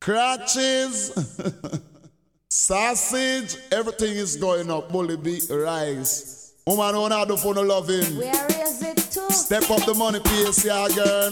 Crutches, sausage, everything is going up. Bully beat, rice. Woman, don't have to for no loving. Where is it too? Step up the money, PS, yeah, girl.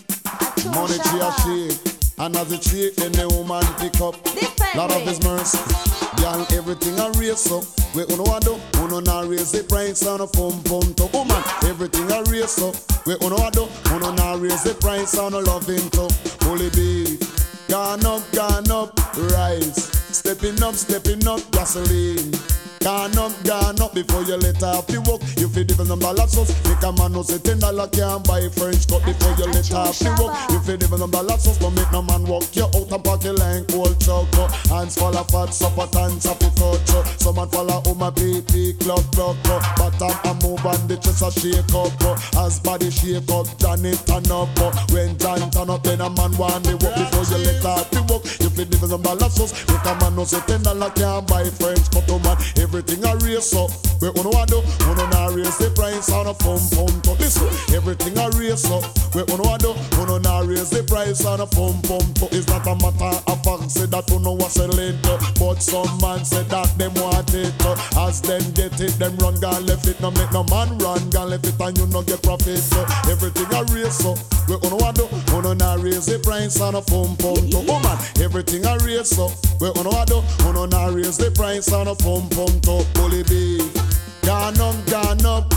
Money tree a shake. And as it shake, then the woman pick up. Lot of his mercy. Girl, everything a race up. We uno a do, uno na raise the price on a pum pum to woman. Everything a race up. We uno a do, uno na raise the price on a loving to bully beef. Gone up, rise. Stepping up, gasoline. Gone up before you let her off the work. You feed even some dollar sauce. Make a man know say $10 can't buy French cut before you let her off the work. You feed even some dollar sauce, but make no man walk you out and pack your line cold choco. Hands full of fat, supper dance up the culture. Some man follow my PP club block. Bottom a move and the chest a shake up. As body shake up, Johnny turn up. When John turn up, then a man want the work before you let her off the work. You feed even some dollar sauce. Make a man know say $10 can't buy French cut, man. Everything a race up. We uno a do, uno na raise the price on a pum pum to. Listen, everything a race up. We uno a do, uno na raise the price on a pum pum to. It's not a matter of fact, say that uno was selling to. But some man say that them want it to. As them get it, them run gone left it. No make no man run gone left it and you no get profit to. Everything a race up. We uno a do, uno na raise the price on a pum pum to. Oh man, everything a race up. We uno a do, uno na raise the price on a pum pum to. Bully beef. Gone up,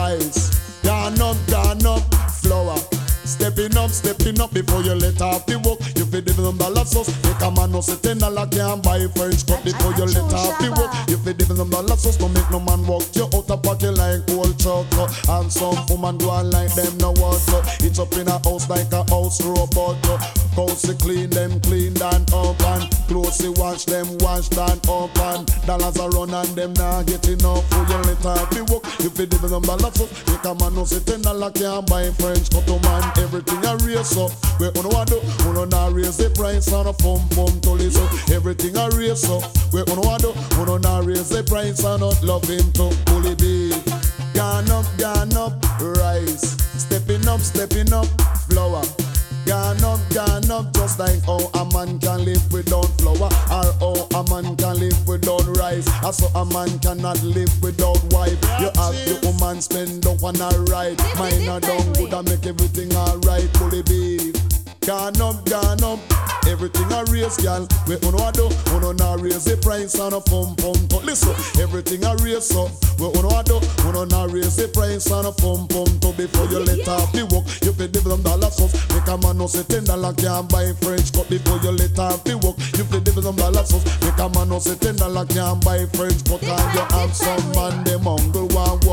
rice. Gone up, flour. Stepping up before you let off the work. You feed even $1 sauce. Make a man know say $10 can't buy French cut before you let off the work. You feed even $1 sauce. Don't make no man walk you out of pocket like old chocolate. And some woman go on like them no water. It's up in a house like a house robot. Cozy clean them clean down up and clothes wash them wash down up and dollars are run and them not get enough for you let off the work. You feed even $1 sauce. Make a man know say $10 can't buy French cut, man. Everything a race up. We uno a do, uno na raise the price on a pum pum to listen. Everything a race up. We uno a do, uno na raise the price on a love him to bully beef. Gone up, rice. Stepping up, flour. Gone up, just like how a man can live without flour, or how a man can live without rice, or so a man cannot live without wife. You have your woman spend up on her right. Mine are down good and make everything alright. Bully beef. Gone up, everything a race, girl. We uno a do, uno na raise the price on a pum pum to. Listen, everything a race up. We uno a do, uno na raise the price on a pum pum to. Before you let off the work, you pay $1 sauce. Make a man know say $10 can't buy French cut before you let off the work. You pay $1 sauce. Make a man know say $10 can't buy French cut. And you have some man them hungry one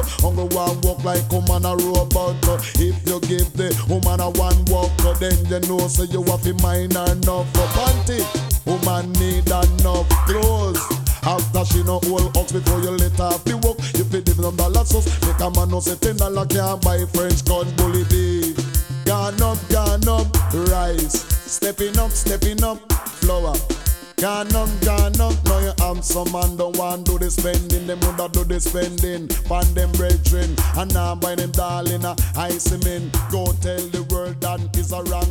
walk like a man a robot. If you give the woman a one walk, then you know so you have to mind enough for panty. Woman need enough clothes. After she no hold ox before you let off the work. You pay $1 sauce. Make a man know say $10 can't buy French cut. Bully beef. Gone up, rice. Stepping up, flour. Gone up, now you have some man don't want do the spending. Them woulda do the spending. Pan them brethren and now buy them darling a ice cement. Go tell the world that is a wrong